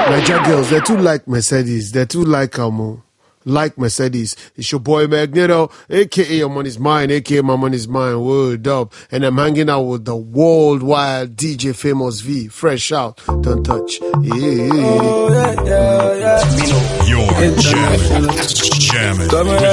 Niger girls, they're too like Mercedes. They're too like Mercedes. It's your boy Magneto, aka Your Money's Mine, aka My Money's Mine. Word up. And I'm hanging out with the worldwide DJ Famous V. Fresh out. Don't touch. Yeah. You're jamming.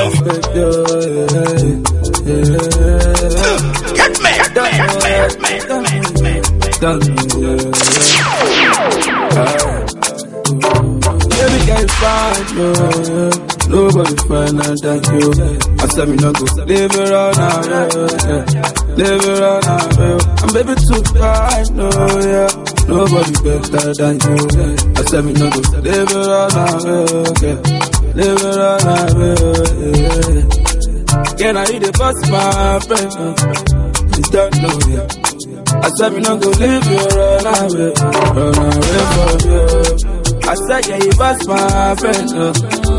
Baby girl fine, nobody finer than you. I said me no go live it all now, live it all now, I'm baby too fine, no, yeah. Nobody better than you. I said me no go live it all now, live it all now, Can I eat the bus, my friend? You don't know, yeah. I said me no go live it run away from you. I said, yeah, you was my friend, yeah.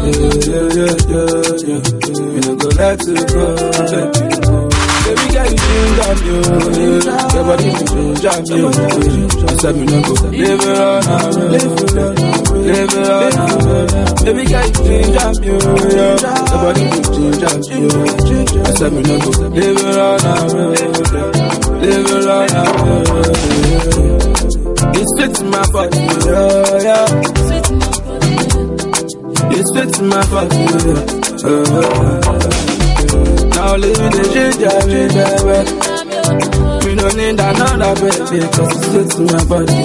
You don't go let it go, Baby girl, you ginger me, your body you ginger me, I said, me no go live it on, live it on, Baby girl, you ginger me, your body you ginger me, I said, me no go live it on, live it on, It's sweet in my body, yeah. It's sweet in my body, Now live in the ginger, baby. We don't need another baby, cause it's sweet in my body,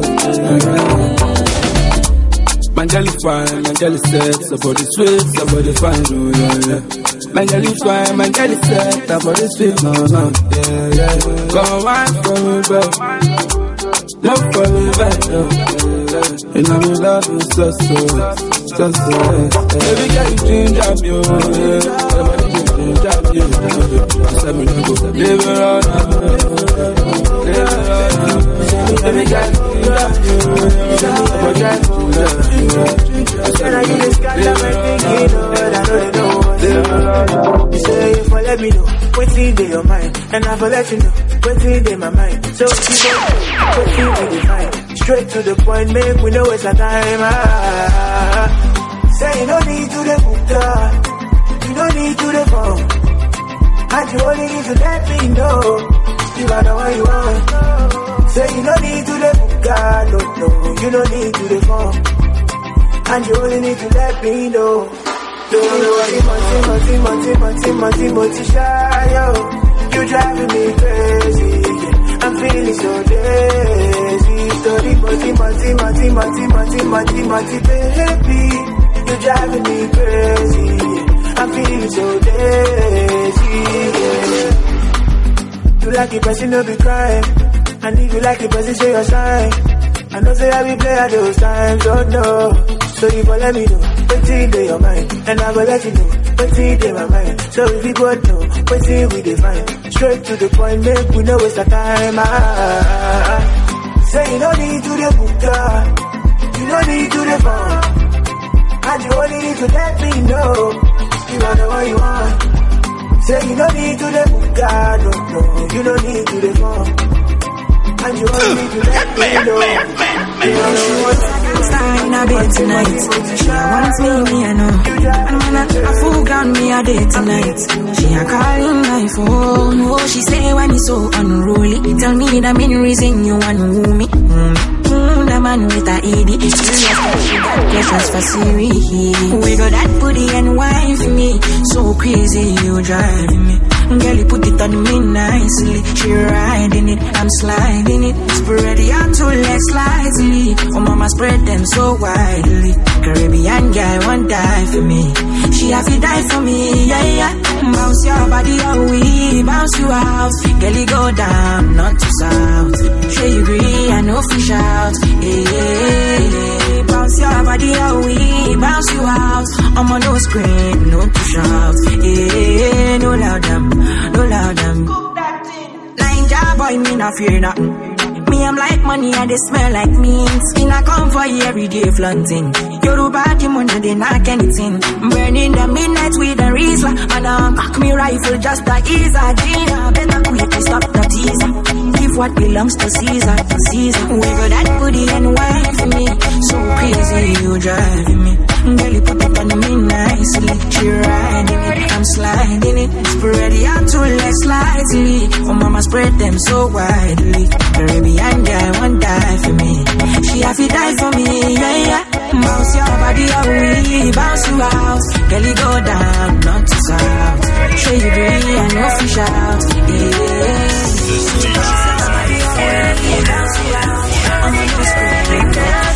My girl is fine, my girl is set, somebody sweet, somebody fine, oh yeah. My girl is fine, my girl is set, somebody sweet, no, yeah. Come on for me, baby. Love for me, baby. You know me love you so. Baby girl, you ginger me, Everybody ginger me, I said me no go live it on, Baby girl, you ginger me, I said you just got that my thinking, but I know they don't. You say you for let me know what's in your mind, and I for let you know what's in my mind. So keep on, what's in the mind. Straight to the point, make we know it's a time. Say you don't need to the book, you don't need to the phone, and you only need to let me know you got the one you want. Say you don't need to the book, no, you don't need to the phone, and you only need to let me know. Don't worry, multi, shy, yo. You driving me crazy, I'm feeling so lazy. Story, multi, baby. You driving me crazy, I'm feeling so lazy, yeah. You like the person, no be crying, and if you like the person, show your sign. I know say I be play at those times, oh no. So you go let me know what's in your mind, and I go let you know what's in my mind. So if you both know what's in we define, straight to the point, make we know waste the time. Say you don't need to the book, you don't need to the phone, and you only need to let me know you are the one you want. Say you don't need to the book, no, you don't need to the phone, and you only need to let me know. She wants in a bed tonight. She wants me, I know. And when I fool ground me a day tonight. She a calling my phone. Oh, she say when it's so unruly. Tell me the main reason you want to woo me. The man with a ED. She got questions for Siri. Wiggle that booty and wine for me. So crazy, you driving me. Girl, you put it on me nicely. She riding it, I'm sliding it. Spread the arm to legs slightly. Oh, mama spread them so widely. Caribbean guy won't die for me. She have to die for me, yeah. Bounce your body out, we bounce you out. Girl, you go down, not to south. Sure you agree, I know fish out. Yeah. Bounce your body out, we bounce you out. I'm on no screen, no to shout. Yeah, no loud them. Ninja boy, me not fear nothing. Me, I'm like money and they smell like mint. In a come for you every day flaunting. Yoruba, the money, they knock anything. Burning the midnight with a Rizla. And cock me rifle just to ease a Gina. Better quick to stop the teaser. Give what belongs to Caesar, to Caesar. Wiggle that booty and wine for me. So crazy, so widely. Baby, and I won't die for me. She have to die for me, yeah, yeah. Bounce your body up, we bounce you out. Girl, you go down, not to south. Show you agree and no fish out, yeah. This DJ is on fire. Bounce you out, I'm a new screen,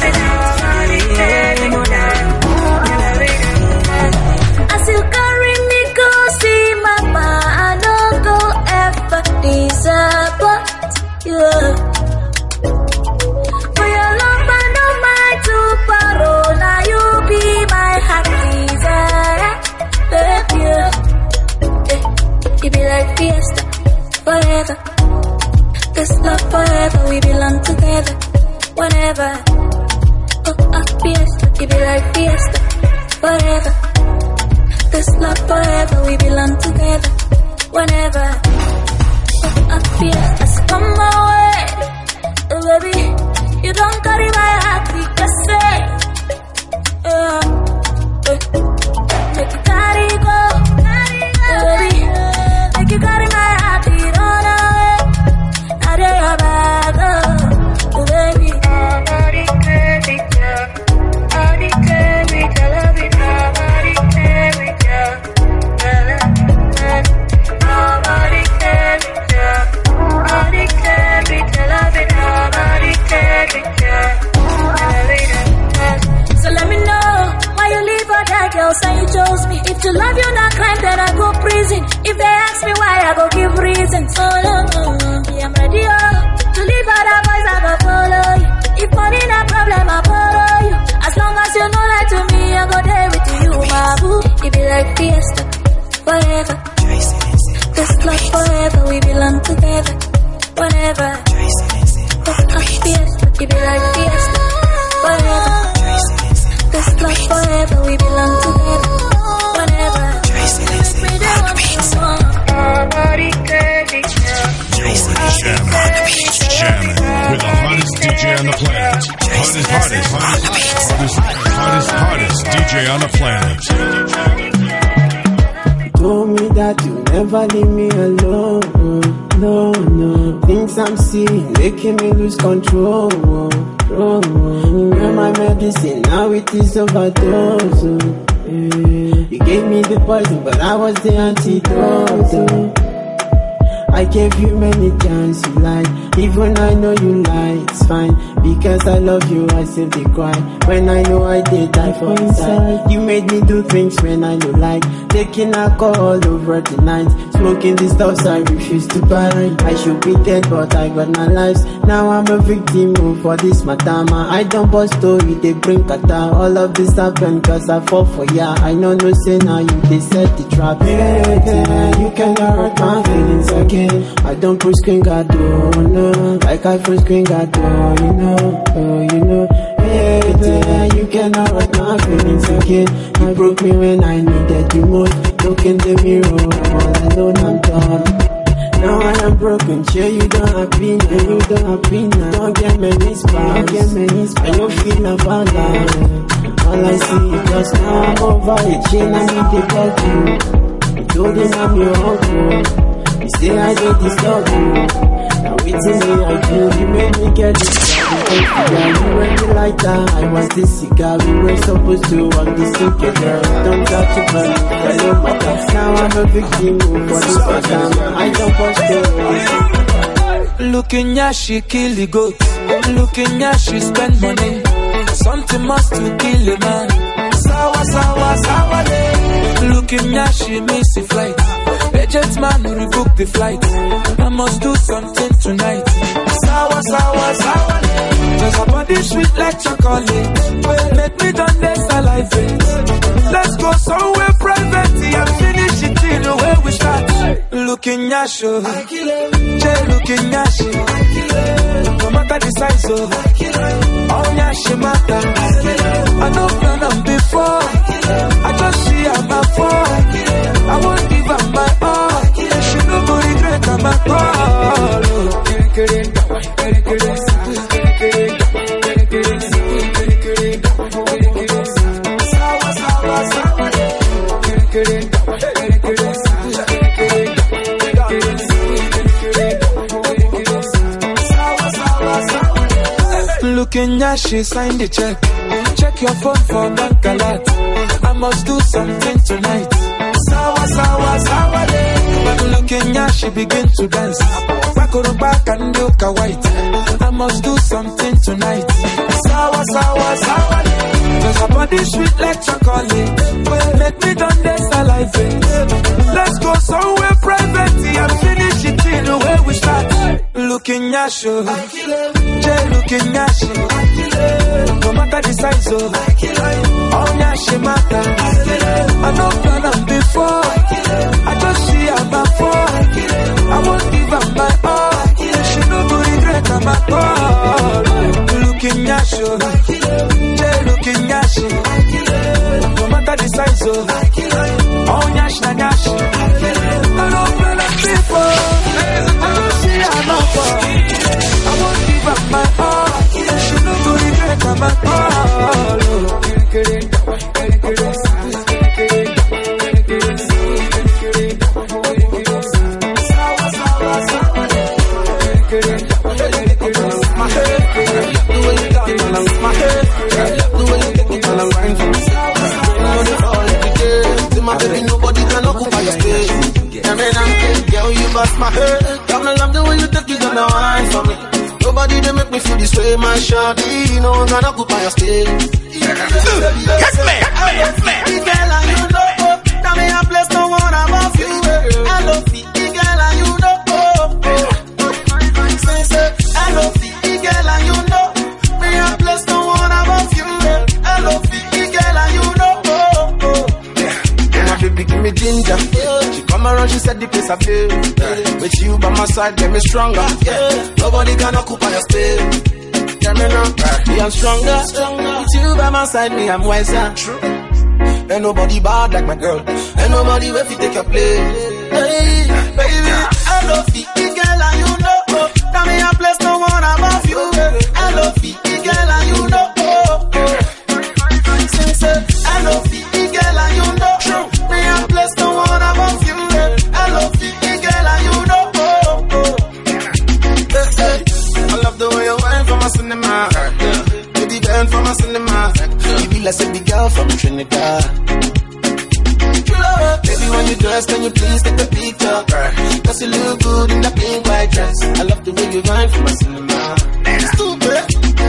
as you carry me, go see mama. I don't go ever disappoint you. For your love, I know my two parole. Now you be my heart desire, baby. You be like fiesta forever. This love forever, we belong together. Whenever, fiesta, you be like fiesta forever. This love forever, we belong together. Whenever, fiesta, so come my way, baby. You don't carry my heart, we just say, make you carry go, baby. Make you carry my heart, we run away. Now they are back, oh, baby. Nobody can be done. Nobody can be done. Love it, nobody can be done. Nobody can be done. Nobody can be done. Love it, nobody can be done. So let me know why you leave for that girl, say you chose me. If you love you not crime, then I go prison. If they ask me why, I go give reasons. Oh no, I'm ready to leave other boys, I go follow you. If money not problem, I borrow you. As long as you know that to me, I go there with you, my boo. You be like fiesta forever. This love forever, we belong together. Whenever, fiesta, you be like fiesta forever. This love forever, we belong together. Whenever, nobody can be You're jamming with the hottest DJ on the planet. Hottest DJ on the planet. Told me that you never leave me alone. No. Things I'm seeing making me lose control. You're my medicine, now it is overdose. You gave me the poison, but I was the antidote. I gave you many chances, you lied. Even I know you lie, it's fine. Because I love you, I still dey cry. When I know I did die for inside. You made me do things when I know like. Taking alcohol over the night. Smoking the stuff I refuse to buy. I should be dead, but I got my life. Now I'm a victim for this matama. I don't bust story, they bring kata. All of this happened cause I fall for ya. I know no say now you, they set the trap. Yeah, you cannot hurt my feelings again. I don't push screen God, oh no. Like I first screen God, oh you know. Yeah, you cannot hurt my feelings again. You broke me when I needed you most. Look in the mirror, all alone I'm done. Now I am broken, sure you don't happy now. Don't get many sparks, and you feel about life. All I see is just now I'm over it. Chain I need to talk to you. You told him I'm your uncle. You say I don't disturb you. Now it's me I do. You made me get this. Yeah, you were the lighter, I was the cigar. We were supposed to walk this together. Don't got to burn, hello matter. Now I'm a victim for this time. I don't post it. Looking at she kill the goat. Looking at she spend money. Something must to kill a man. Sawa. Looking at she miss the flight. Agent man who rebook the flight. I must do something tonight. Sawa. Cause her body sweet like chocolate. Make me done this alive. Let's go somewhere private and finish it in the way we start. Looking at you, looking at you. No matter the size of, all your she matter. I don't plan on before. I just see her my phone. I won't give her my all. She no go regret her my call. looking at she sign the check. Check your phone for bank alert. I must do something tonight. Sawa, sawa, sawa, but looking at she begin to dance. Back on the back and look a white. I must do something tonight. Sawa, sawa, sawa, cause her body sweet like chocolate. Make me done this alive. Let's go somewhere private and finish it in the way we start. Looking at you, Jay looking at you. No matter the size of all she matter. I know plan on before. I just see her before. I won't give her my all. She no go regret her my call. Looking at you, Jay looking at you. No matter the size of all nash na nash. I know plan on before. I don't see her before. I won't give her my all. She no go regret her my call. My head, come along the way you take it on the wine for me. Nobody they make me feel this way, my shawty. No one gonna occupy your space. Yes, man. Girl, and you know, tell me a place no one above you. I love the girl, and you know. Say, I love the girl, and you know. Me a place no one above you. I love the girl, and you know. My baby give me ginger. She come around, she said the place I feel. With you by my side, get me stronger. Nobody can occupy your space. Get me now, me I'm stronger. With you by my side, me I'm wiser. Ain't nobody bad like my girl. Ain't nobody where you take your place. Hey, baby, I love the girl and you know. Tell me a place no one above you. I love the girl and you know. Say, I love the girl and you know. Me a place no one above you. I love the girl and you know. I love the way you wine from my cinema. Baby, bend from my cinema. You be like a big girl from Trinidad. Baby, when you dress, can you please take a picture? Cause you look good in that pink white dress. I love the way you wine from my cinema. Stupid.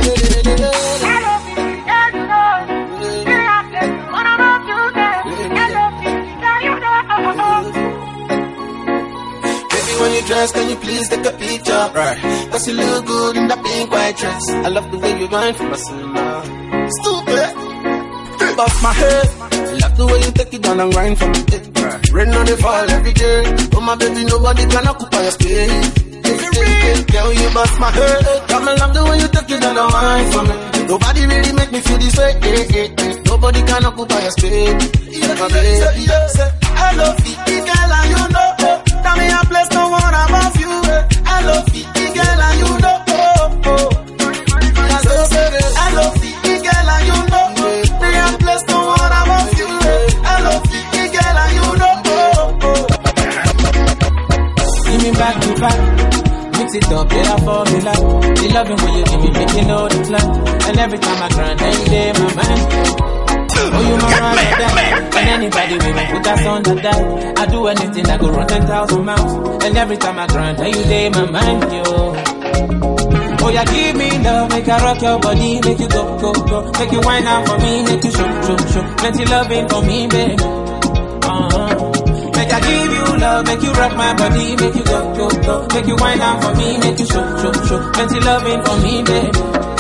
When you dress, can you please take a picture? Cause you look good in that pink white dress. I love the way you grind for my cinema. Stupid. Bust my head. I love the way you take it down and grind for me. Rain on the fall every day. Oh my baby, nobody can occupy your space. Girl, you bust my head. Come along the way you take it down and grind for me. Nobody really make me feel this way. Nobody can occupy your space. My baby, I love the girl and you know. Tell me a place no one above you. I love the girl and you know. I love the girl and you know. Me a place no one above you. I love the girl and you know. Give me back to back. Mix it up, get up for me like. The loving when you give me, make you know the plan. And every time I grind, every day my man. Oh, you my man, and anybody will put us on the dial. I do anything, I go run 10,000 miles. And every time I grind, and you day my mind, yo. Oh, yeah, give me love, make I rock your body, make you go, go, go. Make you whine out for me, make you show, show, show. Plenty loving for me, baby. Make I give you love, make you rock my body, make you go, go, go. Make you whine out for me, make you show, show, show. Plenty loving for me, baby.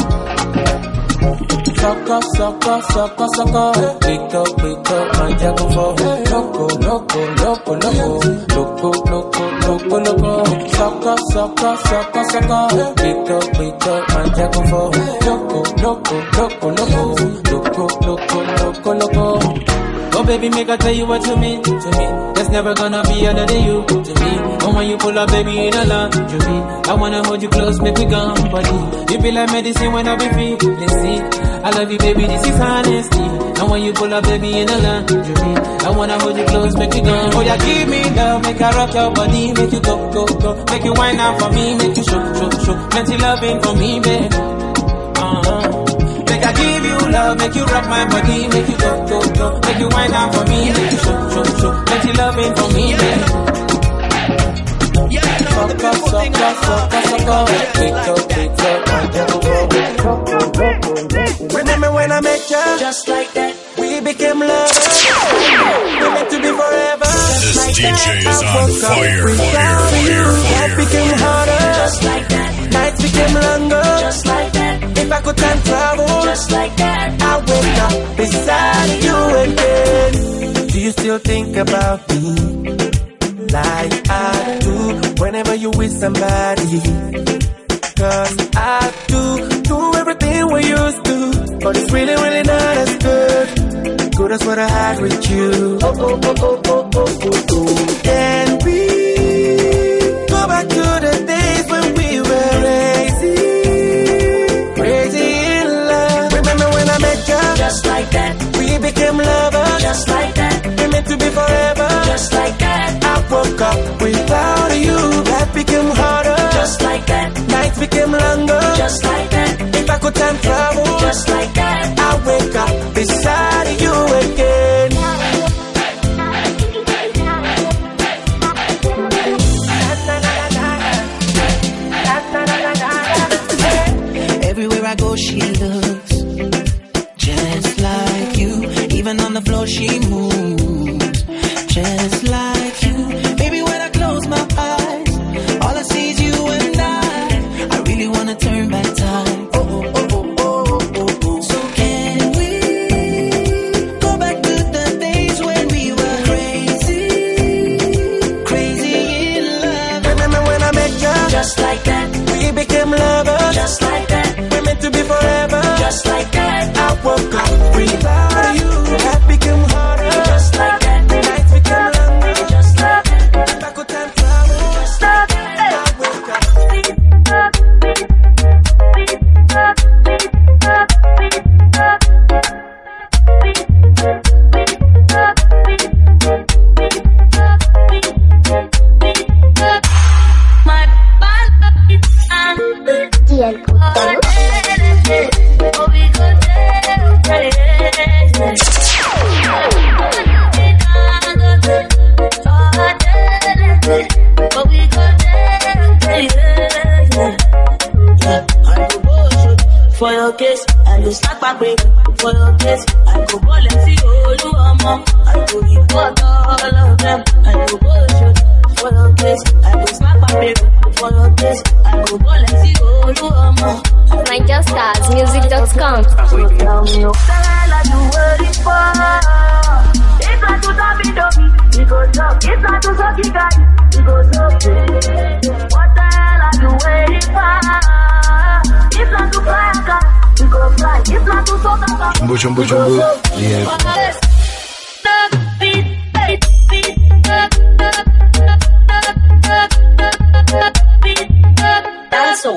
Sucker, sucker, sucker, sucker. Pick up, my jago for. Loco, loco, loco, loco. Loco, loco, loco, loco. Sucker, sucker, sucker, sucker. Pick up, my jago for. Loco, loco, loco, loco. Loco, loco, loco, loco. Oh baby, make I tell you what you mean to me. There's never gonna be another you to me. Oh when you pull up, baby, in a lingerie, I wanna hold you close, make we gum body. You be like medicine when I be feeling sick. I love you, baby, this is honesty. And when you pull up, baby, in a lingerie, I wanna hold you close, make we gum. Oh yeah, give me love, make I rock your body, make you go, go, go. Make you whine out for me, make you show, show, show. Plenty loving for me, baby. love, make you rock my body, make you go, make you wind out for me, make you show, make you love it for me, baby. Remember when I met you? Just like that. We became lovers. We meant to be forever. This DJ is on fire. Life became harder. Just like that. Nights became longer. Just like that. If I could time travel. Just like that. I wake up beside you again. Do you still think about me like I do whenever you with somebody? Cause I do everything we used to, but it's really, really not as good. Good as what I had with you. Can we go back to the days when we were crazy in love? Remember when I met you? Just like that. We became lovers. Just like that. We meant to be forever. Just like that. I woke up without you. Life became harder. Just like that. Nights became longer. Just like that. If I could time travel. Just like that. I wake up beside you again. Everywhere I go, she looks just like you. Even on the floor, she moves just like you. Baby, when I close my eyes, all I see is you and I really wanna turn back time. So can we go back to the days when we were crazy in love? Remember when I met you? Just like that. We became lovers. Just like that. We meant to be forever. Just like that. I woke up without you. Life became harder. Just like that. Nights became longer. Just like that. If I could time travel. Just like that. I wake up. My bad for your case, and you snap my brain. For your case, I go ball and see all you are mom. I go report all of them, and you go shoot. For your case, I go snap my brain. For your case, I go ball and see all you are mom. ManchesterMusic.com. So tell me, no girl, are you waiting for? It's not to stop it, we go talk. It's not to suck it, guys. We go talk. What the hell are you waiting for? It's not to fly a car. We go fly. It's not to suck a car. Jumbo. Yeah. So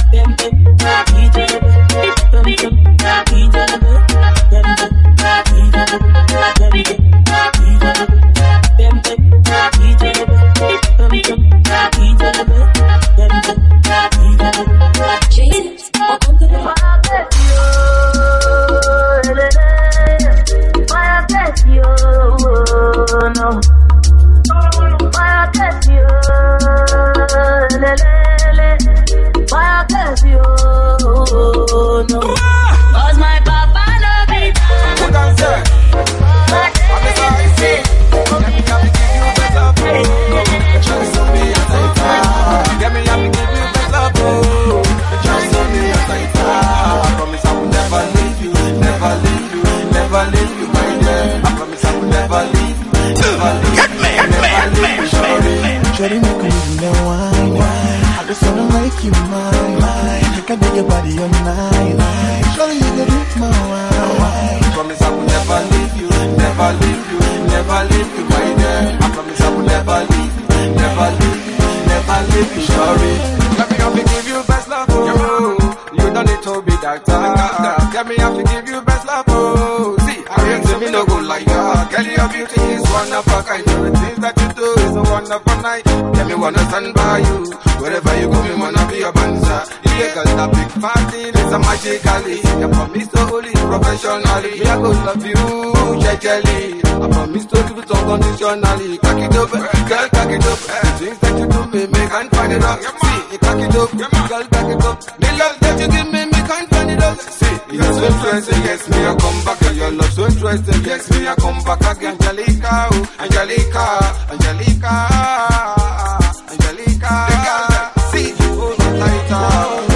cause my papa love it. Put on sir. I'm sorry. Let me have to give you best love. Just on me as I talk. Let me have to give you best love. Just on me as I talk. I promise I will never leave you, never leave you, never leave you, my dear. I promise I will never leave you, never leave you, never leave you, Shorty make me the wine. I just wanna make you mine. I can do your body all night. Shorty, you can do my wine. I promise I will never leave you, never leave you, never leave you, my dear. I promise I will never leave you, never leave you, never leave you, sorry. Let me have to give you best love, oh. You don't need to be doctor. Let me have to give you best love, oh. See, I ain't to me no good like that. Girl, your beauty is one of a kind. The things that you do is a wonderful night. Let me wanna stand by you. Wherever you go, me wanna be your banzer. You got that big party, it's a magically. You promise to holy, intentionally. Me, I go love you, gently. I promise to give it unconditionally. Cock it up, girl, cock it up. The things that you do me can't find it out. See, cock it up, girl, cock it up. The love that you give me can't find it out. See, you're so interesting, yes, me, I come back. Your love so interesting, yes, me, I come back again. Angelica, oh, Angelica, Angelica, Angelica. The girl that see, hold me tighter.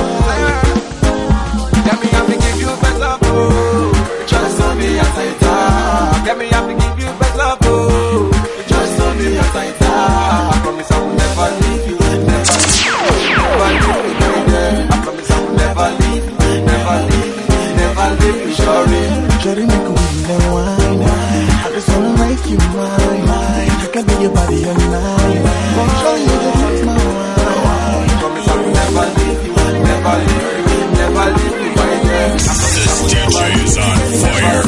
Get me up and give you best love, oh. Just on me as I die. Get me up and give you best love, oh. Just on me as I die. I promise I will never leave you, never leave you, never leave you, baby. I promise I will never leave you, never leave you, never leave you, sorry. Shorty, make a wheel and wine. I just wanna make you mine. I can be your body and mine. Show you the touch my wine. I promise I will never leave you, never leave you, never leave you, baby. This DJ is on fire.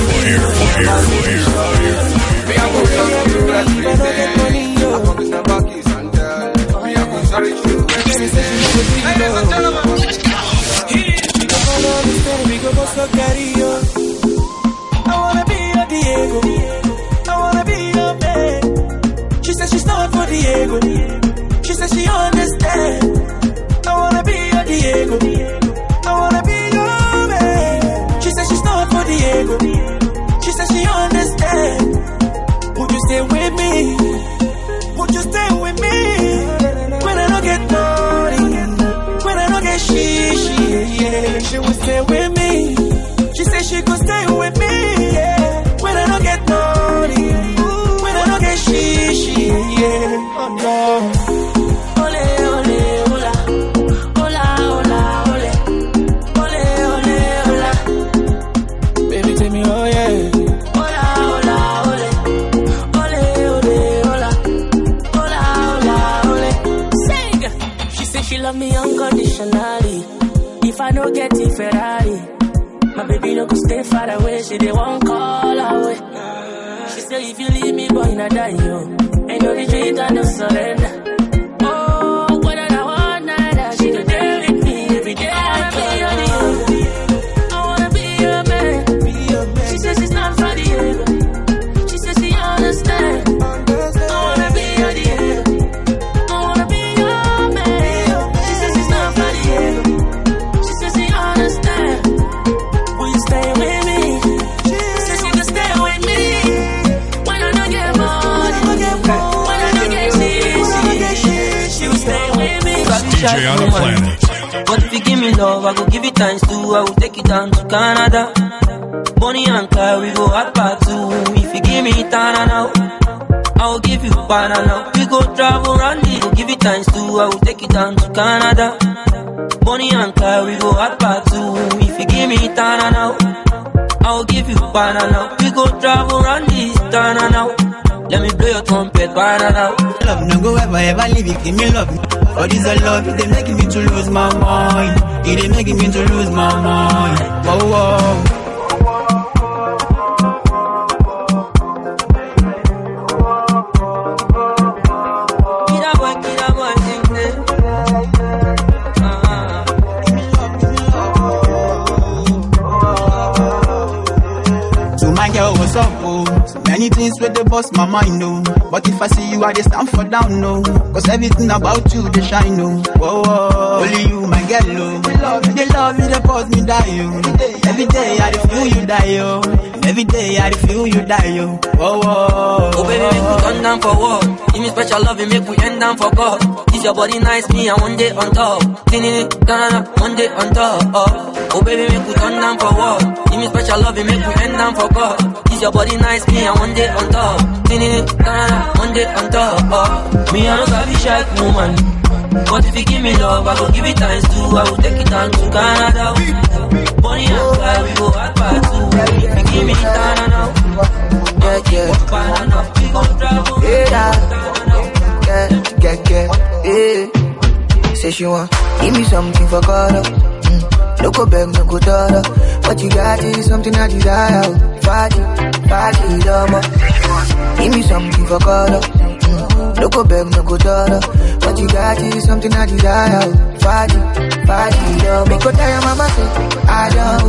Me, I go love you every day. I promise never kiss and tell. Me, I go sorry you every day. Ladies and gentlemen, we go follow this thing, we go so carry on. I wanna be your Diego, I wanna be your man. She said she's not for Diego, she said she understand. I wanna be your Diego, I wanna be your man. She said she's not for Diego, she said she understand. Would you stay with me? Would you stay with me? When I don't get money, when I don't get she, she will stay with me. She said she could stay with me, yeah. When I don't get money, when I don't get she, yeah. Oh no. Ole, ole, ola. Ola, ola, ole. Ole, ole, ola. Baby, tell me, oh yeah. Ola, ola, ole. Ole, ole, ola. Ola, ola, ole. Sing! She said she love me unconditionally. If I don't get it, Ferrari. My baby no go stay far away, she they won't call away. She say if you leave me, boy, I die, yo. Ain't no retreat and no surrender. Oh, what I want, night, she could deal with me every day. I wanna be your man. She says she's not for Diego. She says she understand. I wanna be your Diego. I wanna be your man. She says she's not for Diego. She says she understand. Stay with me. She said she could stay with me. When I don't get money, when I don't get she will stay with me. DJ on the planet. But if you give me love, I go give it times two. I will take it down to Canada. Bonnie and Clyde, we go at part two. If you give me Tanana, I will give you banana. We go travel around it, go give it times two. I will take it down to Canada. Bonnie and Clyde, we go at part two. If you give me Tanana, I'll give you banana. We go travel around this Tanana. Let me blow your trumpet, banana. Love no go ever leave it, give me love. For this a love, it ain't making me to lose my mind. It ain't making me to lose my mind. Whoa, whoa. What's up, oh? So many things with the boss, my mind, no. But if I see you, I just stand for down, no. Cause everything about you, they shine, no. Whoa, whoa. Only you, my girl, oh. They love me, they cause me die, oh. Every day, I feel you die, oh. Every day, I feel you die, oh. Whoa, whoa. Oh, baby, make we turn down for what? Give me special love, make we end down for God. Is your body nice, me, and one day on top. One day on top, oh. baby, make we turn down for what? Give me special love, make we end down for God. Is your body nice, me, and one day on top. One day on top, me, I don't have a shy woman. But if you give me love, I will give it times two. I will take it down to Canada. Bonnie and Clyde, we go at part two. If you give me Tanana, we go travel. Say she want, give me something for color. No go beg, no go dollar. What you got is something I desire. Party, love. Give me something for color. No go beg, no go dollar. What you got is something I desire. Party, love. Make go tell your mama say, I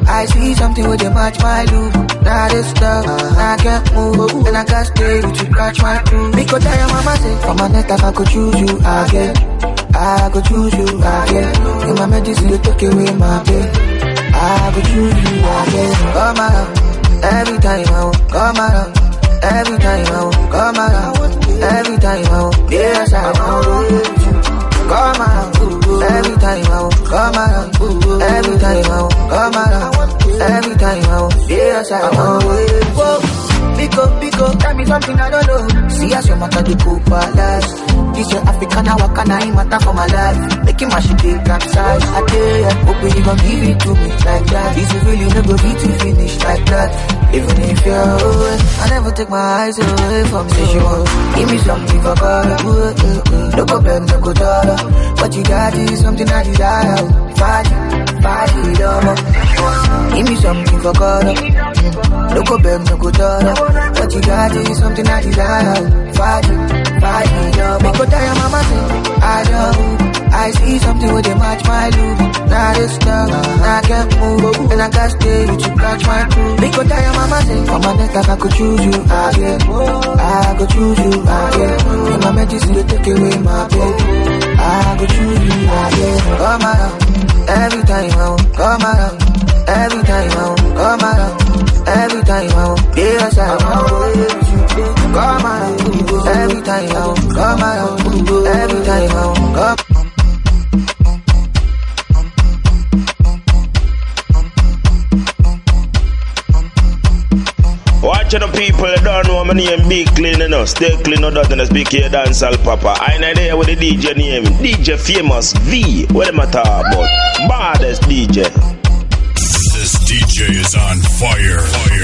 I see something with the match my look. Now this stuff, I can't move, and I can't stay with you, catch my crew. Because I am mama say, for my neck I could choose you again. I could choose you again. In my medicine, you take away my pain. I could choose you again. Come around, every time I walk. Come around, every time I walk. Come around, every time I walk. Yes, I want. Come around, every time I walk. Come around, every time I walk. Come around, every time I walk. Yes, I want. Biko, tell me something I don't know. See as your matter do go palace. This your African, Wakana, ain't matter for my life. Making my shit big capsize. I dare, hoping you gon' give it to me like that. This is really never be to finish like that. Even if you're away, I never take my eyes away from you. Give me something for color. No go beg, no go dollar. What you got is something I desire. Fight, give me something for color. No go beg, no go dollar. What you got is something I desire. Fight, because I am mama say, I know. I see something with the match my look. Now this stuff, I can't move, and I can't stay with you, catch my crew. Because I am mama say, for my neck I could choose you again. I could choose you again. In my medicine they take away my pain. I could choose you again. Come around, every time I walk. Come around, every time I walk. Come around, every time I walk. Yes, I want. Come around, every time I walk. Come around, every time I walk. Watching the people, they don't know my name Big Clean, you know. Stay clean, no doubt, and speak here, dancehall papa. I know there with the DJ name, DJ Famous V. What am I talking about? Baddest DJ. This DJ is on fire.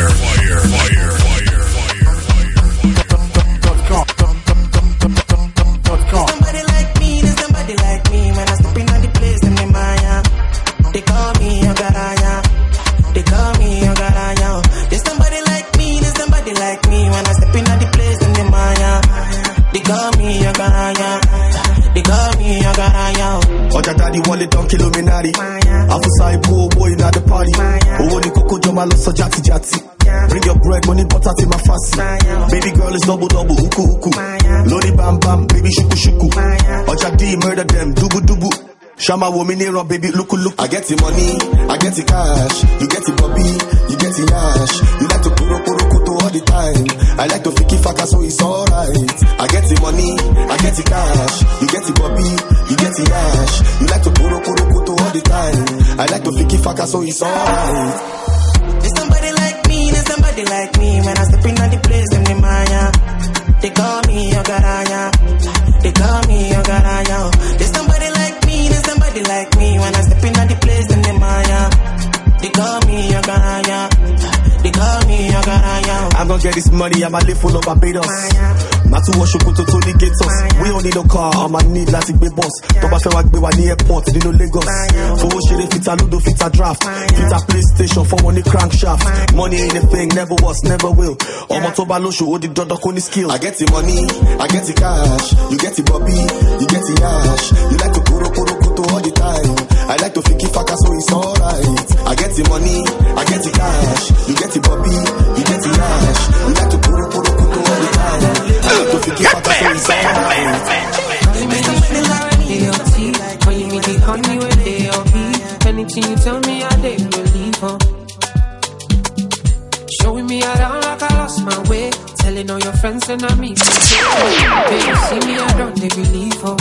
Somebody like me, there's somebody like me. When I step in on the place, in the Maya, they call me Ogaraya. They call me Ogaraya. There's somebody like me, there's somebody like me. When I step in on the place, in the Maya, they call me Ogaraya. They call me Ogaraya. Oja daddy wallet on Illuminati. Afusai poor boy in the party. Owoni koko joma loso jati. Bring your bread, money, butter to my fancy. Baby girl is double, uku. Lodi bam bam, baby shuku. Oja D murder them, dubu. Shama woman here, baby look. I get the money, I get the cash. You get the Bobby, you get the Nash. You like to puro all the time. I like to fiki faka, so it's alright. I get the money, I get the cash. You get the Bobby, you get the Nash. You like to puro all the time. I like to fiki faka, so it's alright. There's somebody like me, there's somebody like me. When I step in on the place, in the Maya, they call me Ogaraya. They call me Ogaraya. There's somebody like me, there's somebody like me. When I step in on the place, in the Maya, they call me Ogaraya. They call me Ogaraya. I'm gonna get this money, I'ma live full of Barbados. Matu washo kuto Tony Gatos. We don't need no car, I'ma need like big boss. Toba fe wak be wa ni airport, di no Lagos. For what shit fit a ludo, fit a draft. Fit a PlayStation, for money crankshaft. Money ain't a thing, never was, never will. Omo toba lo show, odi dodo koni skill. I get the money, I get the cash. You get the Bobby, you get the Nash. You like to puro all the time. I like to fiki faka, so it's alright. I get the money, I get the cash. You get the Bobby, you get the Nash. You like to puro all the time. I like to fiki faka, so it's alright. When you meet the honey when they all be. Anything you tell me, I didn't believe her. Showing me around like I lost my way. Telling all your friends and I meet they see me, I don't they believe her.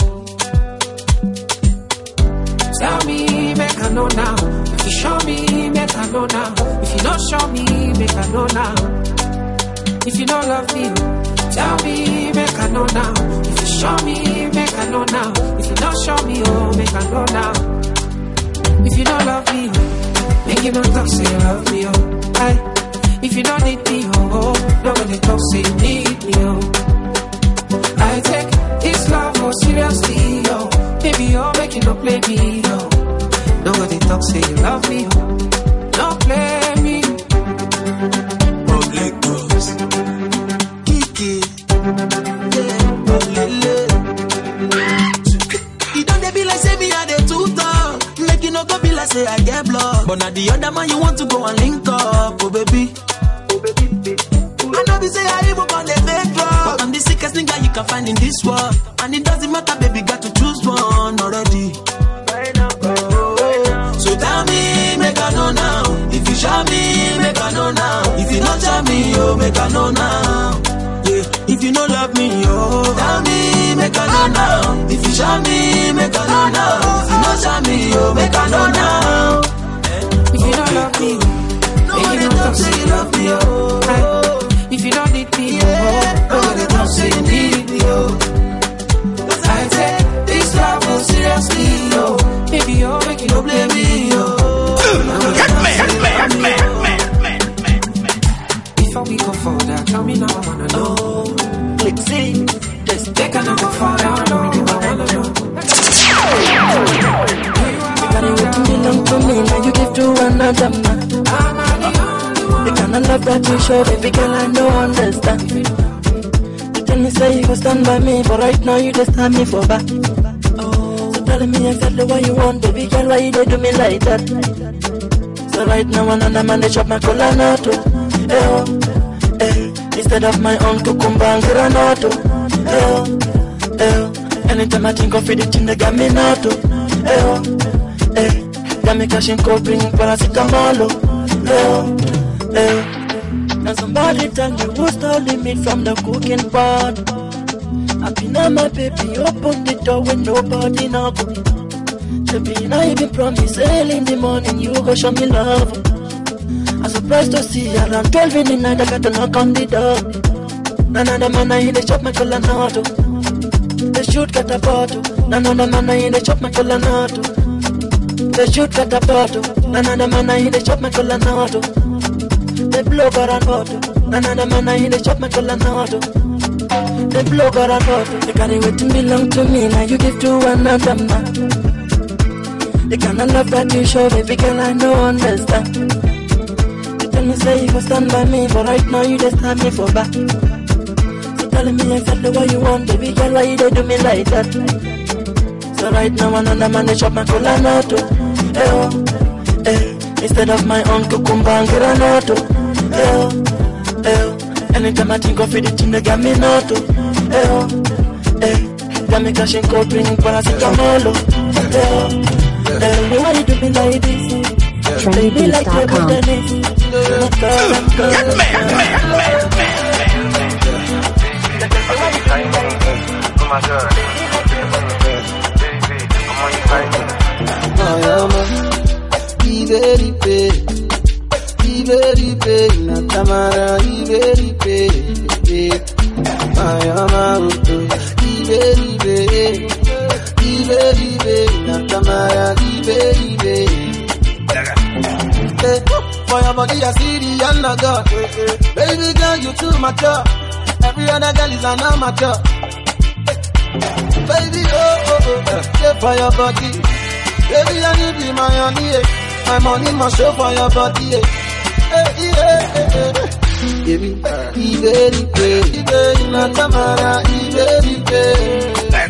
Tell me, make I know now. If you show me, make I know now. If you don't show me, make I know now. If you don't love me, tell me, make I know now. If you show me, make I know now. If you don't show me, oh, make I know now. If you don't love me, make you not talk, say you love me, oh. Aye. If you don't need me, oh, nobody talk, say you need me, oh. I take this love more seriously, oh. Baby, oh, make you not play me, oh. Nobody talk, say you love me, oh. Don't play me. Public girls, Kiki, yeah, Olele. You don't be like say me I dey too tall. Make you no go be like say I get blood. But now the other man you want to go I find in this world. And it doesn't matter, baby, got to choose one already. So tell me, make I know now. If you show me, make I know now. If you not show me, oh, make I know now. Yeah, if you don't love me, oh, tell me, make I know now. If you show me, make I know now. If you not show me, oh, make I know now. If you don't love me, make you don't say you love me, oh. If you don't need me, oh, nobody don't say you need me, oh. I take this love so seriously, oh. Baby, you make you don't blame me, oh. Before we go further, tell me now I wanna know. Click see, just take another further, I wanna know. You got it with me, long to me, now you give to another man. The kind of love that you show, baby girl, I don't understand. You tell me say you go stand by me, but right now you just stand me for back. So tell me exactly what you want, baby girl, why you dey do me like that? So right now another man they chop my cola nato, instead of my own cucumber and granato, anytime I think of it, they got me nato, got me cashing cold, bring paracetamol, and somebody tell me who's stolen me from the cooking pot. I've been on my baby, open the door when nobody knock. Baby, now you been promised early in the morning you go show me love. I'm surprised to see around 12 in the night I got to knock on the door. Another man I in the chop my colanato. They shoot got a bottle. Another man I in the chop my colanato. They shoot got a bottle. Another man I in the chop my colanato. They blow got a bottle. Another man I in the chop my colanato. They blow got a bottle. You got it with me, belong to me. Now you give to another man. The kind of love that you show, baby girl, I don't understand. You tell me say you go stand by me, but right now you just stand me for back. So tell me exactly what you want, baby girl, why you dey do me like that? So right now another man they chop my cola nato, instead of my own cucumber and granato, anytime I think of it, they got me nato, got me cashing cold, bring paracetamol, baby, why you do me like this? Baby, like you're more than it. For your body, I see the underdog. Baby girl, you too mature. Every other girl is an amateur. Baby, yeah, for your body. Baby, I need the money. My money must show for your body. Baby, not Tamara, baby.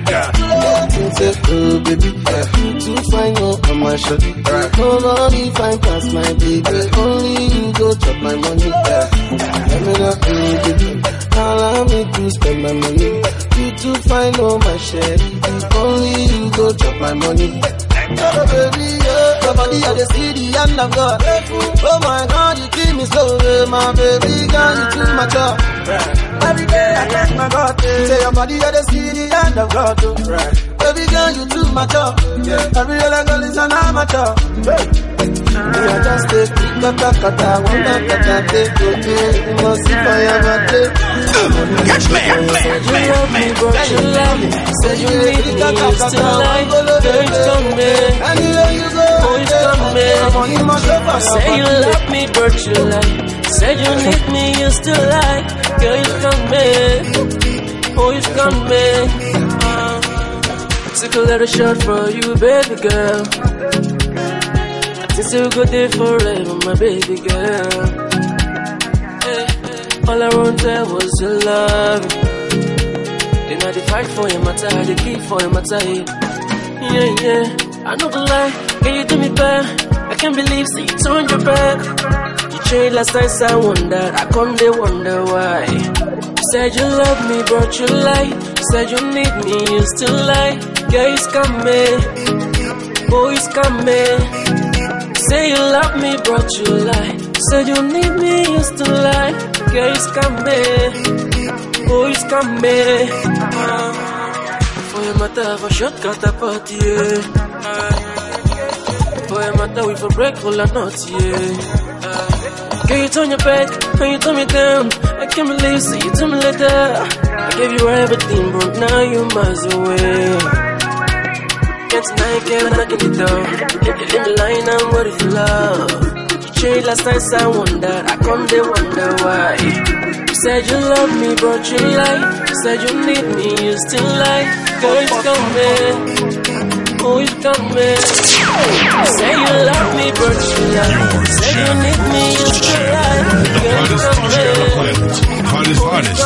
Oh baby, you too fine, oh, on my shot. Nobody fine past my baby. Only you go chop my money. Let me know, baby. Allow me to spend my money. You too fine, oh my sherry. Only you go chop my money. Oh baby, yeah, your body I just see the hand of God. Oh my God, you keep me slow, my baby girl, you too mature. Every day I thank my God. Say your body I just see the hand of God. Baby girl, you too mature. Every other girl is an amateur. You are just a kata, one kata, take you must see fire, Catch me. You love me, said you need me, you still like. Girl, you come back. Anywhere you go, you come back. Say you love me, but you like. Said you need me, you still like. Girl, you come back. Oh, you come back. Took a little shot for you, baby girl. Since you go there forever, my baby girl. All I want there was your love. Then I fight for your matter, I keep for your matter. Yeah, I know the lie, can you do me bad? I can't believe so you turned your back. You changed last night, so I wonder, I come to wonder why. Said you love me, brought you light. Said you need me, you still lie. Girl, he's coming. Oh, he's coming. Say you love me, brought you light. Said you need me, you still lie. Girl, he's coming. Oh, he's coming. For your matter, have a shortcut apart, yeah. For your matter, we for break all or not, yeah. Girl, you turn your back, and you turn me down. I can't believe, so you told me later. I gave you everything, but now you miles away. Can't deny, can't knock it down. You leave me lying, I'm what if you love. You changed last night, so I wonder. I come there, wonder why. You said you love me, brought you light. You said you need me, you still lie. Girl, it's coming. Oh, it's coming. You say you love me, but you lie. You say you need me, you still lie. Girl, it's coming.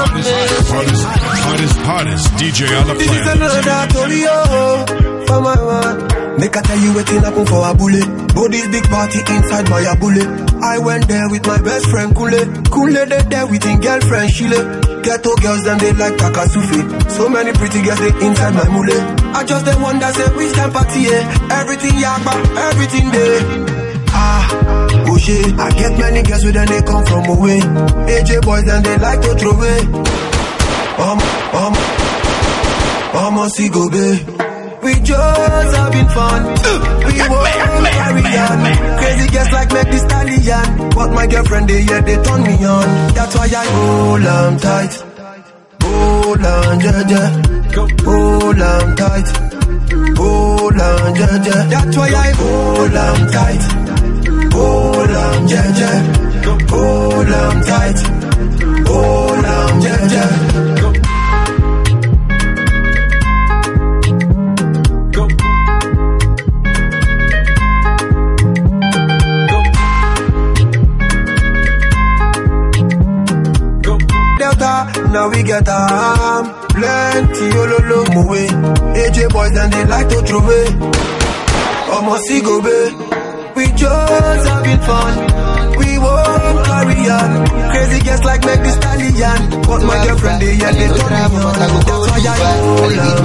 Hottest DJ on the planet. This is another story, for my man. Make I tell you wetin happen for a bullet. Body's big party inside my bullet. I went there with my best friend Kule. Kule they there with his girlfriend Shile. Ghetto girls and they like Takasufi. So many pretty girls they inside my mule. I just the one that say which time party, everything yakba, everything there. Oh shit, I get many girls with them they come from away. AJ boys and they like to throw away. See go babe. We just having fun. We won't carry on. Crazy girls like make this stallion. But my girlfriend they yeah they turn me on. That's why I hold on tight. Hold on jaja. Hold on tight. Hold on jaja. That's why I hold on tight. Hold on jaja. Hold on tight. Hold on jaja. Now we get plenty ololo moe. AJ boys and they like to throw away. Almost see go babe. We just having fun. We won't carry on. Crazy girls like make this stallion. But my girlfriend they yeah they turn me on. That's why I hold on.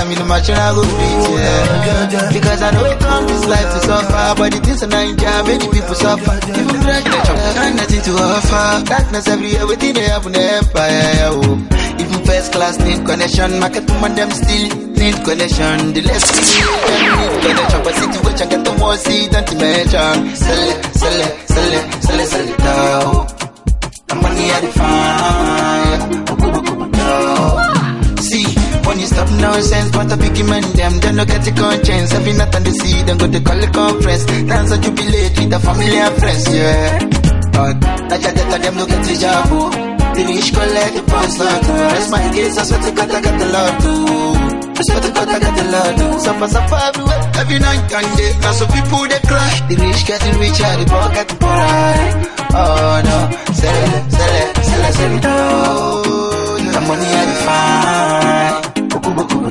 Because I know it comes this life to suffer. But it is a Nigeria, many people suffer. Even fresh got nothing to offer. Darkness everywhere within the heaven empire. Even first class need connection. Market woman them still need connection. The less we need connection. But situation get the more seed and to mention. Sell it now. The money at the fire. See, when you stop nonsense, but a big man them don't get the conscience. Every night on the sea, then go to call the conference. Dance and jubilate with the family and friends, yeah. But that them look at the job. The rich collect the points, not to rest my case. I swear to God, I got the Lord too. I swear to God, I got the Lord too. Suffer everywhere, every night and day. Now some people they cry. The rich getting richer, the poor getting poorer. Oh no, sell it. The money I define.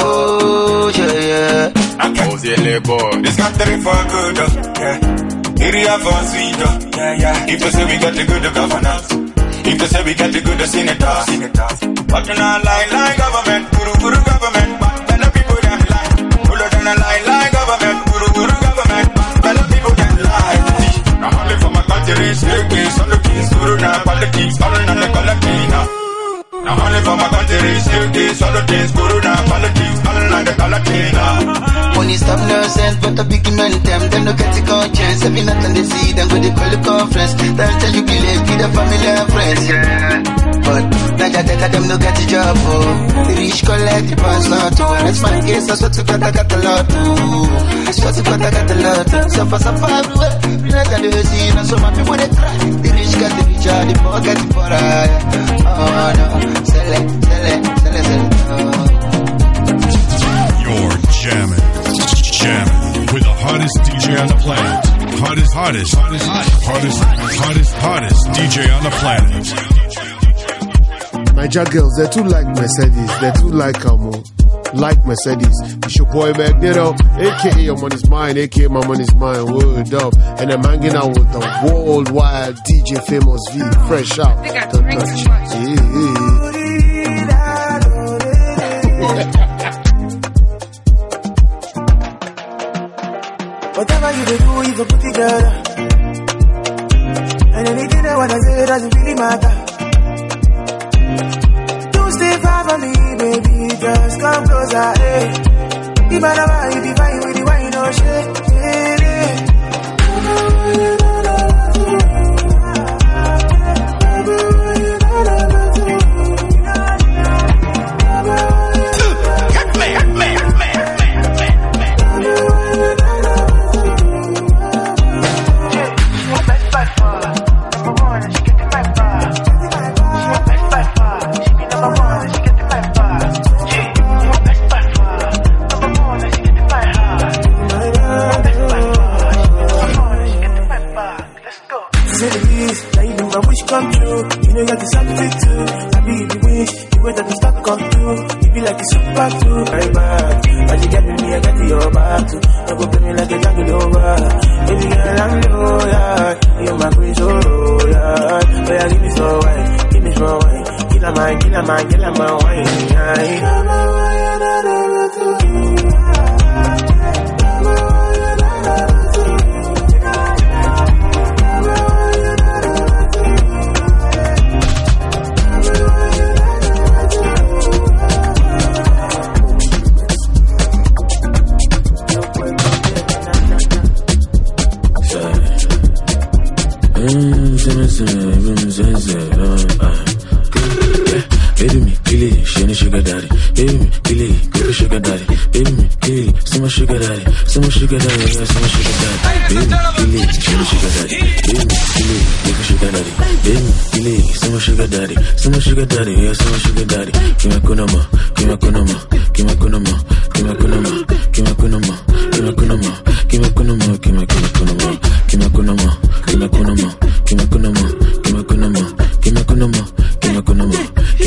Yeah. This got to be for good, yeah. Area for sweet, yeah. If they say we got the good governance. If they say we got the good senators. But you not lie government, guru government. But the people that lie. Pull out and lie government, guru government. But the people that lie. Now only for my country, still kings, all the kings, guru now, all the kings, all the collectina. Now only for my country, still kings, all the kings, guru now, all the kings, all the collectina. Money stop nonsense, but a big man them no get the conscience. Every night on the sea, then go to call the conference. Then tell you believe with the family and friends, yeah. But Naja them no get the job, The rich collect the pass not to. That's my case, I swear to God I got the lot too. I swear to God I got the lot too. Suffer everywhere, we not at the scene, and so my people they cry. The rich got the richer, the poor get the poorer. Oh no, sell it. You're jamming with the hottest DJ on the planet. Hottest DJ on the planet. Niger girls, they too like Mercedes. They too like like Mercedes. It's your boy Magneto, aka Your Money's Mine, aka My Money's Mine, word up. And I'm hanging out with the worldwide DJ Famous V, fresh out. Don't touch. Whatever you do, you can put together. And anything I wanna say doesn't really matter. Don't stay far from me, baby, just come closer, hey. If I never, you be fine with the wine, no shit, come true, you know you're the something too. I be the wish, the way that the stuff come through. You be like the super too, very bad. But you get me, I got your back too. Don't go play me like a jungle over. Baby girl, I'm loyal. You're my queen, so royal. But yeah, give me some wine, give me some wine. Kill a man, kill a man, kill a man, wine. Baby me, kill it, she ain't sugar daddy. Baby me, kill it, go to sugar daddy. Baby me, kill it, so much sugar daddy. So much sugar daddy, yeah, so much sugar daddy. Baby me, kill it, she ain't sugar daddy. Baby me, kill it, go to sugar daddy. Baby me, kill it, so much sugar daddy. So much sugar daddy, yeah, so much sugar daddy. Give me kunama, give me kunama, give me kunama, give me kunama, give me kunama, give me kunama, give me kunama, give me kunama, give me kunama, give me kunama, give me kunama, give me kunama, give me kunama, give me kunama.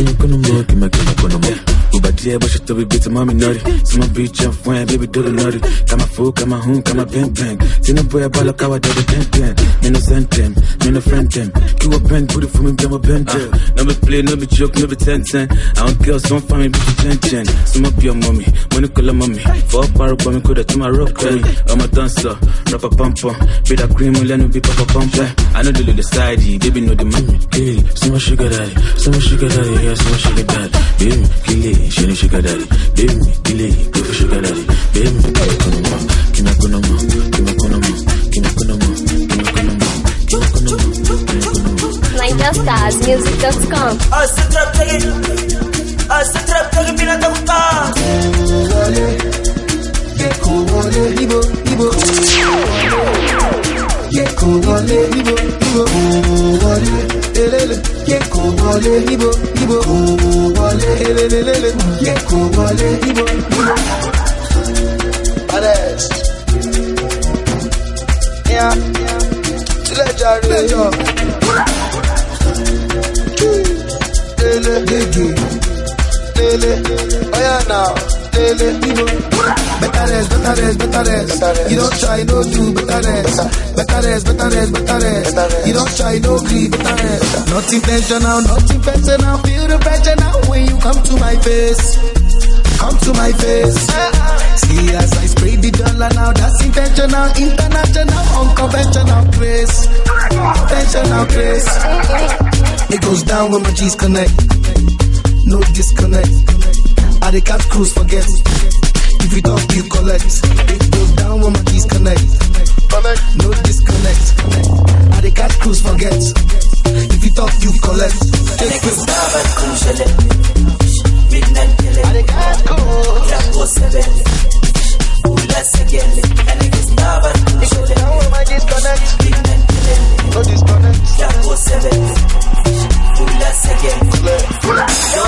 Yeah, but she still be bitch, mommy nutty. So my bitch up when baby do the nutty. Got my food, got my home, got my bang bang. See no boy about like how I do the ten ten. Me no send them, me no friend them. Keep a pen, put it for me, get my pen them. No be play, no be joke, no be 10-10. I don't girls, don't find me, bitch, 10-10. So my be your mommy, money call her mommy. For a bar, but me could have to my rock, baby. I'm a dancer, rapper pumper. Be that cream, will let me be papa pumper. I know the little sidey, baby know the mommy. Hey, so much sugar daddy, so much sugar daddy, yeah, so much sugar daddy. Baby, kill it, she ain't sugar daddy. Baby, kill it, go for sugar daddy. Baby, give me kunama, give me kunama, give me kunama, give me kunama, give me kunama, give me kunama, give me kunama. NigelStarsMusic.com. Yeah, oh yeah now, better. You don't try, no do better. You don't try, no greed, better. Not intentional, feel the pressure now when you come to my face. See as I spray the dollar now, that's intentional, international, unconventional grace. It goes down when my G's connect. No disconnect. I the cat cruise forget. If you don't, you collect. It goes down when my keys connect. No disconnect. I the cat cruise forget. If you talk, you collect. Take it. Midnight killing. I the cat cruise. Jago 7. Let's again. And it is never. It goes down when my disconnect. Midnight killing. No disconnect. Jago 7. Let's again. Yo.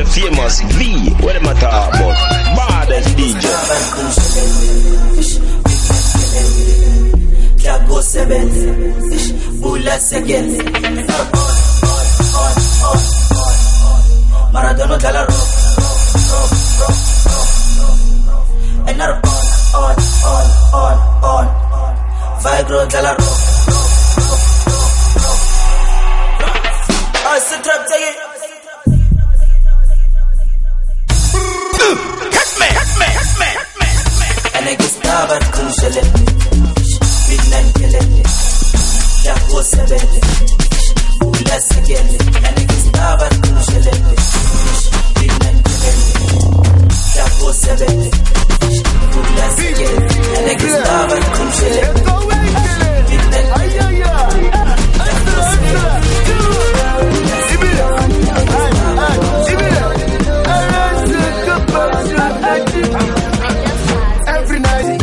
DJ Famous V. What am I talking about? Baddest DJ. Go 7, Bula second. Maradona Galaro. Another on. Vigro Galaro. Oh, it's a trap, take it. Catch me. And I get started, crucial. Big man killing me. Jago 7. Let's again. And I get started, crucial. Big man killing me. Jago 7. Let's again. And I get started, crucial. Big man killing me. Every night,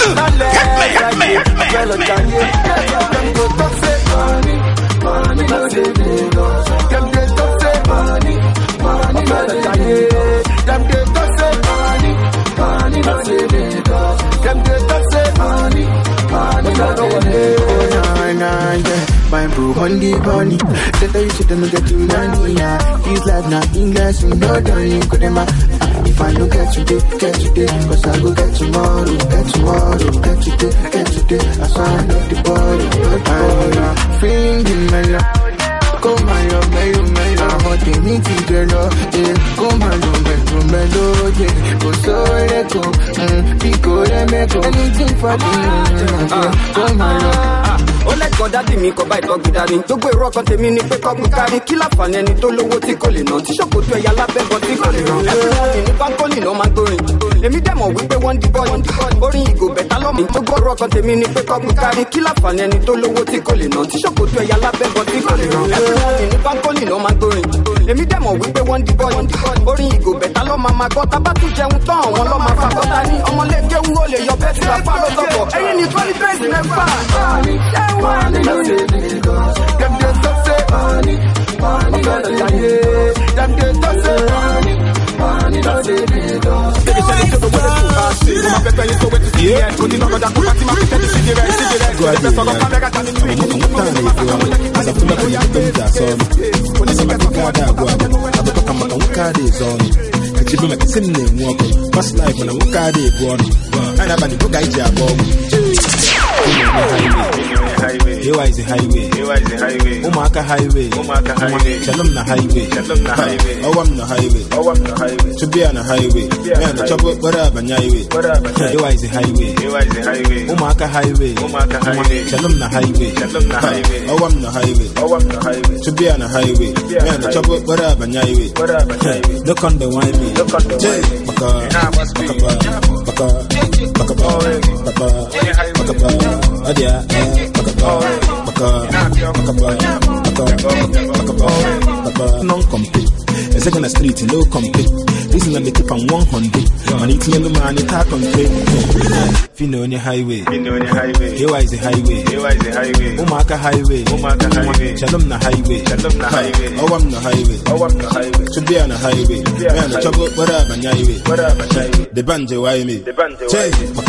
my bro on the bunny. That I should not get to money. Feels like not English, you know, don't you could if I don't get you day, cause I go get tomorrow, get you day, I sign up the body, I'm feeling my love, come on, you're hot in me, girl, come on, yeah, go so let go, pico, let go, anything for you, come on, ó lẹ́kọ̀ọ́ dádì mi kọ́ bá ìtọ́jú dání tó gbé irú ọkàn tèmi ní pé kọ́kùn kárí kí láǹfààní ẹni tó lówó tí kò lè ná tí ṣòkòtò ẹ̀yà lábẹ́bọ̀ tí kò lè rán ẹ̀fọ́ ní báńkólì náà máa gbórin èmi dẹ̀mọ̀ wípé wọ́n di bọ́ọ̀lù orin ìgò bẹ̀tà lọ́mọ tó gbọ́ irú ọkàn tèmi ní pé kọ́kùn kárí kí láǹfààní ẹni tó lówó tí kò lè ná tí ṣòkòtò ẹ̀yà lábẹ́bọ̀ tí kò lè rán ẹ̀fọ́ ní báńkólì náà máa gbórin èmi dẹ̀mọ̀ wípé wọ́n di bọ́ọ̀lù orin ìgò bẹ̀tà lọ́mọ máa gbọ́ tábà tún jẹun tán àwọn lọ́mọ afákọ́ta ní ọmọlẹ́gẹ́ ń wọlé yọ bẹ́ẹ̀ tí ra fá lọ́sọ̀kọ̀ ẹ̀yìn ní 20 pence mẹ́fà them get to say money, them get to say money, that's it. Baby, tell me to the way to pass it. My pepper is so wet to see it. Go to the other party, my pepper is cigarette. Go ahead, I'm going to go to Here is the highway. Umaka highway. Shalom na highway. Owam na highway. To be on a highway. Man, the trouble, whatever, highway. Here is the highway. Umaka highway. Shalom na highway. Owam na highway. To be on a highway. Man, the trouble, whatever, highway. Look on the wine me. Non-complete. A second street, no complete. This is not the tip on 100. On it, yellow man, it can't complete. Fino on your highway. Here is the highway. Umaka highway. Shalom na highway. Owam na highway. To be on a highway. Man, the trouble, whatever, highway. The banjo, why me? Say,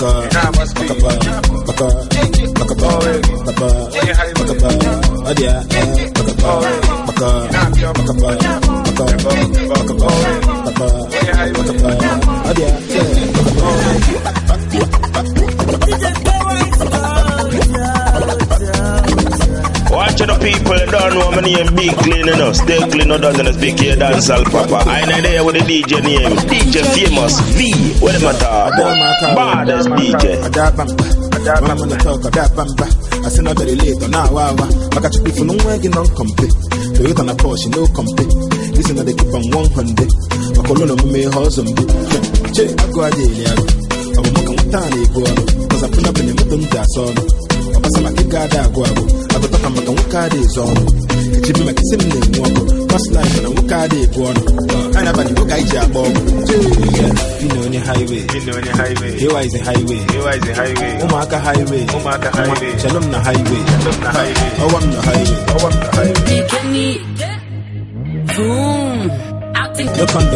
Watch the people that don't know my name Big Clean enough. Stay clean or doesn't speak here dancehall papa. I ain't there with the DJ name DJ Famous V. What am I talking about? Baddest DJ. I'm gonna talk about bamba. I say not very late on our hour. I got you people no wagging on complete. Do it on a Porsche, no complete. This is not the keep on 100. I call on me husband. Che, I go a daily. I will make a tiny go. Cause I put up in the mountain gas on. I pass like a guy that go. I go talk about what car is on. It's even like a similar one. Past life and a what car they go on. And I've been a guy job. You know, on your highway. Here is the highway. Umaka highway. Shalom na highway. Owam na highway. Boom. No condom.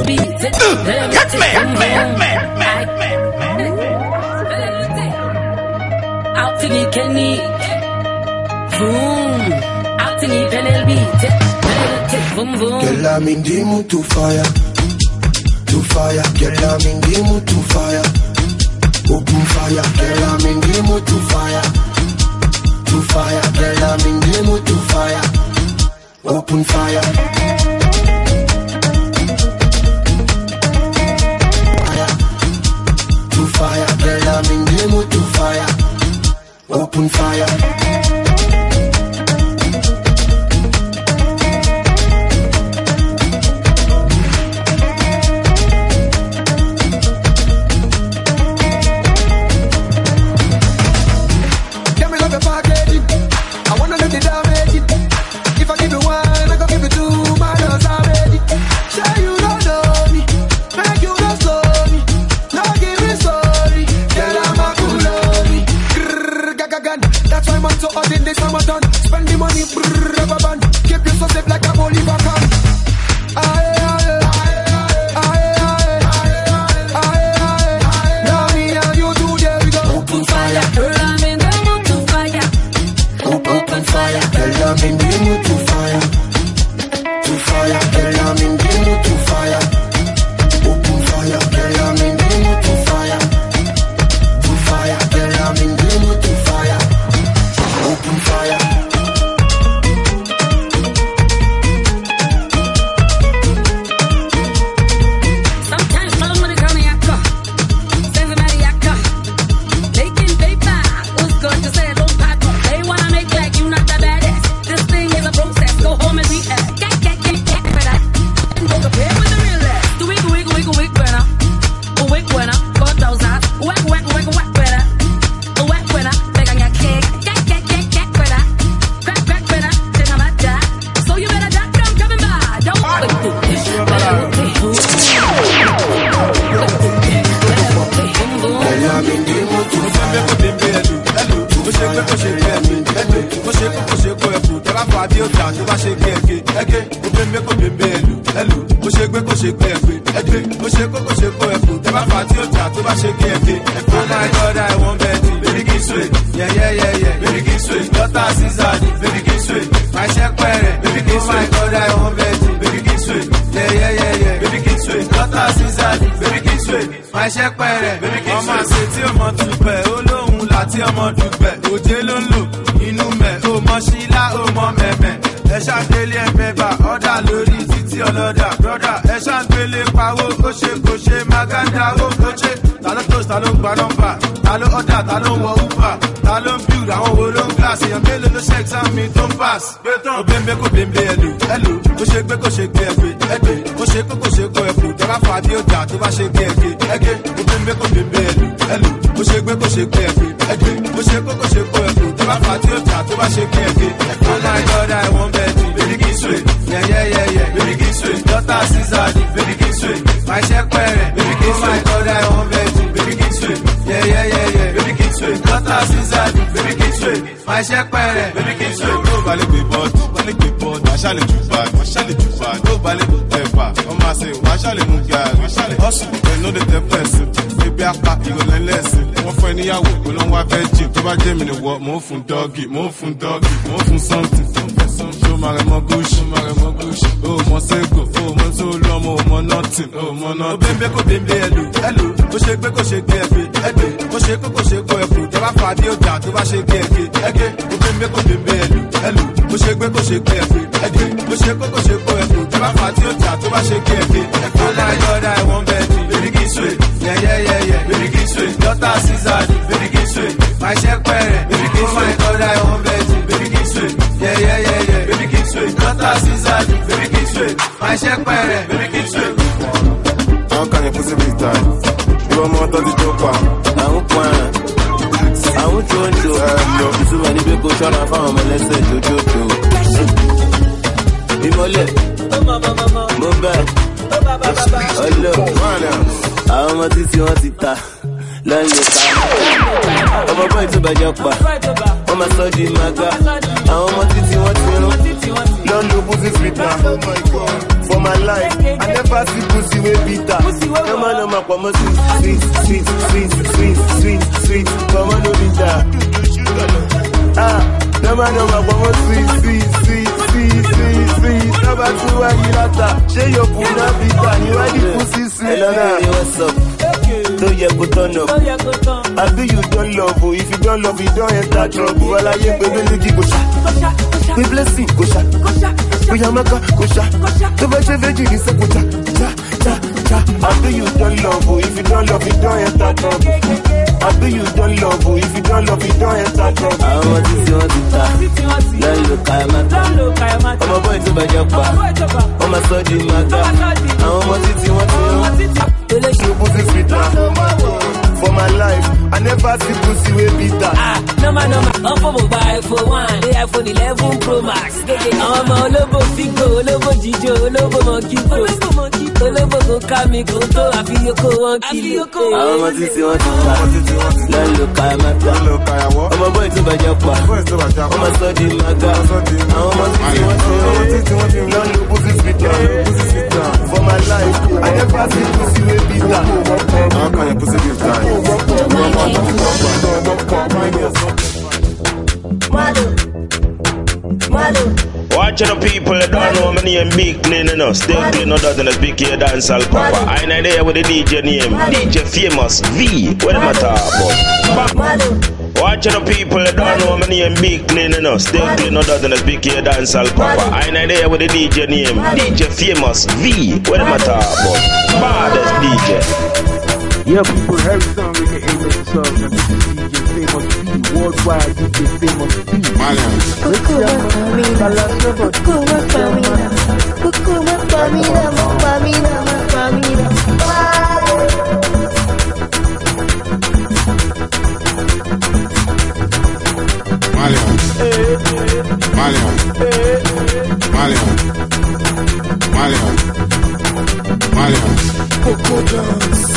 Out to the Kenny. Boom. Out to the Penelby. Boom, boom. Girl, I'm in the mood to fire. To fire. Girl, I'm in the mood to fire. Open fire. Girl, I'm in the mood to fire. To fire. Girl, I'm in the mood to fire. Open fire. Fire, girl, I'm in the mood to fire. Open fire. Get me love the packaging. I wanna let the damage it. If I give you one, I go give you two. My love's already. Sure you don't know me. Make you don't slow me. No give me so. That's why I'm so hot in this Ramadan. Spend the money, rubber band. Keep you so safe like a Bolivar can. Aye, aye, aye, aye, aye, aye. Now me and you two, there we go. Open fire. Girl, I'm in the mood to fire. Open fire. Girl, I'm in the mood to fire. To fire. Girl, I'm in the mood to fire. Open fire. Girl, I'm in the mood to fire. To fire. Girl, I'm in the mood to fire. Open fire. Sometimes follow money come here, come. Save money, I come. Making paper, who's going to say don't pack up? They wanna make like you not the baddest. This thing is a process. Go home and react. Get, for that. And go compare with the real last. Do wig, winner. Wig winner. Got those eyes. Whack, winner. Whack winner. Beg on your cake. So you better duck them coming by. Don't Oh my God, I want Betty. Baby, give sweet. Yeah. Baby, give sweet. Daughter, Caesar. Baby, give sweet. My check, baby, give sweet. Oh my God, I want Betty. Baby, give sweet. Yeah. Baby, give sweet. Daughter, Caesar. Baby, give sweet. My check, baby, give sweet. Mama, say tí ọmọ dúpẹ́, olóhùn láti ọmọ dúpẹ́. Òjé ló ń lò, inú mẹ́, ó mọ sílá, ó mọ mẹ́mẹ́. Ẹ ṣàgbélé ẹ̀mẹ́fà, ọ̀dà lórí títí ọlọ́dà. Brọ́dà, ẹ ṣàgbélé pawó, ó ṣe kò ṣe mágádà, ó kò ṣe. Ta ló tó, ta ló gba nọ́mbà, ta ló ọ̀dà, ta ló wọ uber, ta ló ń build, àwọn wo ló ń glass, èèyàn mélòó ló ṣe exam mi tó ń pass. Ó bẹ́ẹ̀ kó bẹ́ẹ̀ ẹlò, ó ṣe gbé kó ṣe gbé ẹgbẹ́, ó ṣe kó kó ṣe kó ẹ̀kú, tó bá fà á bí ó jà, tó bá ṣe gbé ẹgbẹ́, ó bẹ́ẹ̀ kó bẹ́ẹ̀ ẹlò, ó ṣe gbé kó ṣe gbé ẹgbẹ́, ó ṣe kó kó ṣe kó ẹ̀kú, tó bá fà á bí ó jà, tó bá ṣe gbé ẹgbẹ́. Oh my God, I want Betty, baby give sweet, yeah, baby give sweet, daughter Caesar, baby give sweet, my check parent, baby give sweet. Oh my God, I want Betty, baby give sweet, yeah, baby give sweet, daughter Caesar, baby give sweet, my check parent, baby give sweet. Tó balẹ̀ gbé bọ́ọ̀dù, wàá ṣàlẹ̀ jù bá, tó balẹ̀ gbé ẹ̀fà, wọ́n máa ṣe wàá ṣàlẹ̀ mú gàrí, hustle, ẹ̀ ló dé tẹ́ pẹ̀sìn, ebi apá ìrọ̀lẹ́ lẹ́sìn, wọ́n fún ẹ níyàwó, kò ló ń wá virgin, tó bá jẹ́ mi ni wọ́, mò ń fún dọ́gì, mò ń fún something. Show my remo Gucci, oh my Sego, oh my Zolo, oh my nothing, oh my nothing. Oh bembe ko bembe hello, ó ṣe gbé kó ṣe gbé ẹgbẹ́, ó ṣe kó kó ṣe kó ẹ̀kú, tó bá fà á dé ọjà tó bá ṣe gbé ẹgbẹ́, ó bembe ko bembe hello, ó ṣe gbé kó ṣe gbé ẹgbẹ́, ó ṣe kó kó ṣe kó ẹ̀kú, tó bá fà á dé ọjà tó bá ṣe gbé ẹgbẹ́. Oh my God, I want Betty, baby give sweet, yeah, baby give sweet, daughter Caesar, baby give sweet, my check parent, baby give sweet. Oh my God, I want Betty, baby give sweet, yeah, baby give sweet, daughter Caesar, baby give sweet, my check parent, baby give sweet. How can you possibly die? You are more than the joker. Àwọn kan, àwọn jòjò, ìtumọ̀ níbi kò ṣọ́ra fáwọn ọmọ ẹlẹ́sẹ̀ jòjòjò. Ìmọ̀lẹ̀, mo bẹ̀, ọlọ́, àwọn ọmọ títí wọ́n ti ta. Lọ́lẹ̀ ká ọmọ bọ́ ìtúbàjọ́ pa wọ́n máa sọ di maga àwọn ọmọ títí wọ́n ti rún lọ́lẹ̀ pussy sweet na for my life I never see pussy way bitter. No man, no man, come on, sweet. Come on, no bitter. No man, come on, sweet. Number 2, when you latter, share your puna bitter. You are the pussy sweet. Hello, baby, what's up? Don't you go turn up? I be you don't love, oh. If you don't love, you don't enter trouble. Well, I ain't baby, you go shot. We bless you, go shot. We yamaka, go shot. To be a virgin, you say go cha. I be you don't love, oh. If you don't love, you don't enter trouble. I be you don't love, oh. If you don't love, you don't enter trouble. I want to see what you are. Don't look at I'm a boy to my job. I'm a soldier, my God. I want to see what you are. You pussy sweet for my life. I never see pussy way bitter. No man, up for mobile for one. They have iPhone 11 Pro Max. I'm a lobo figo, lobo jijo, lobo monkey post. Lobo go kami koto, I feel you go one kilo. I want to see what you are. Don't look at my God. I'm a boy to my job. I'm a soldier, my God. I want to see what you are. Don't look pussy sweet for my life. I never see pussy way bitter. How can you pussy this time? Watch the people that don't know my name Big Clean enough. Still clean no than a BK Dancehall Papa. I ain't there with the DJ name DJ Famous V. What am I talking about? Watch the people that don't know my name Big Clean enough. Still clean no than a BK Dancehall Papa. I ain't there with the DJ name DJ Famous V. What am I talking about? Baddest DJ. Yeah, people, every time we get in the song, and this is DJ Famous V, worldwide DJ Famous V. Poco dance.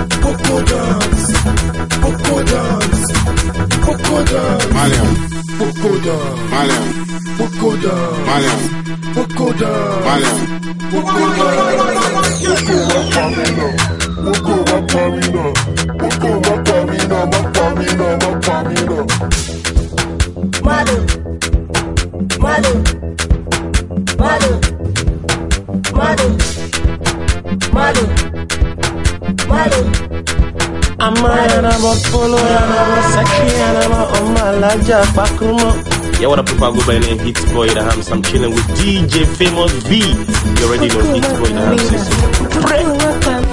I'm a follow, I'm a saki, I'm a malaja, Pakumo. Yeah, what up, people? Go by the name Hits Boy the Hams. I'm chilling with DJ Famous V. You already know Hits Boy the Hams.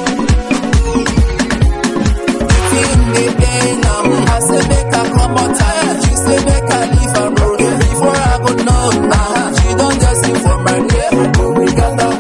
I said, make her come on tired. She said, make her leave her broken. Before I go, no, she don't just leave for my girl. We got that,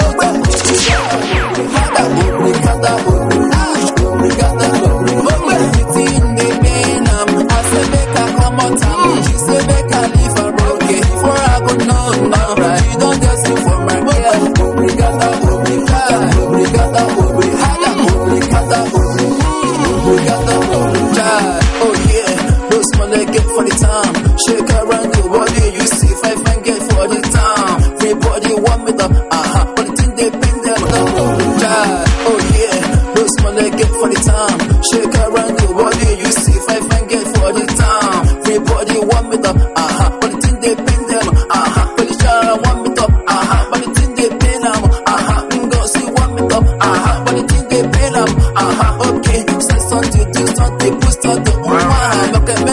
for the time. Shake around your body, you see if I can get for the time. Everybody want me up, but the thing they bring them down. Oh yeah, those money get for the time. Shake around your body, you see if I can get for the time. Everybody want me up, but the thing they bring them, but the child want me up, but the thing they pay them, go see want me up, but the thing they pay them, okay, say something, do something, push something, look at me.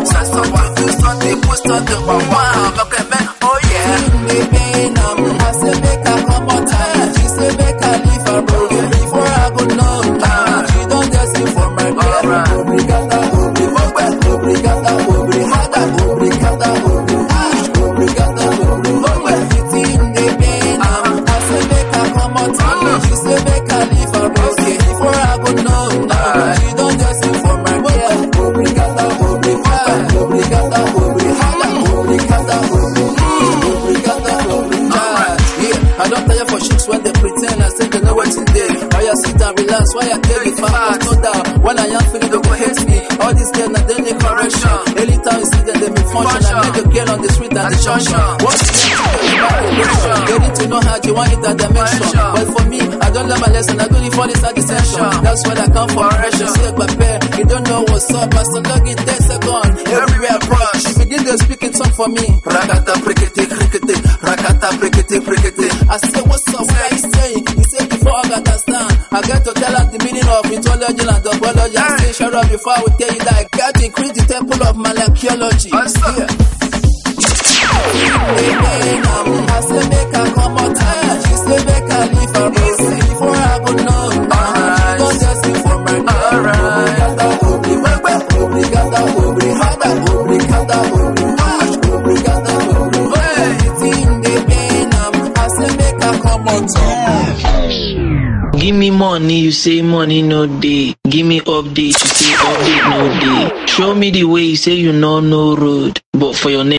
Oh yeah, I said make her come on time. She said make her leave her broken. Before I go no, she don't just leave for my girl. Obrigada, obrigada, obrigada, obrigada, obrigada, I said make her come on time. She said make her leave her broken. Before I go no, she don't just leave for my girl. Obrigada, obrigada, obrigada. I don't tire for chicks when they pretend I say they know what's in there. Why I sit and relax, why I tell you fast, no doubt. When I am feeling they go hate me. All these girls now they need correction. Anytime you see them they make function. I make a girl on the street and the junction. What's the name? Getting to know how you want it that dimension. But for me my lesson, I go the for this session. That's when I come for action. See my pair, you don't know what's up. I still log in 10 seconds. Everywhere I brush, she begin to speak in tongue for me. Rakata prikete, krikete, rakata prikete, prikete. I say, what's up? What are you saying? He said, before I got understand, I got to tell her the meaning of mythology and topology. I say, shut up before I will tell you that I got to increase the temple of my archaeology. Yeah. I say, make her come out. She say, make her leave her easy before I go know. She don't just see for my obrigada, obrigada, obrigada, obrigada, obrigada, obrigada, obrigada. Everything they gain, I say, make her come out. Give me money, you say money no day. Give me update, you say update no day. Show me the way, you say you know no road. But for your name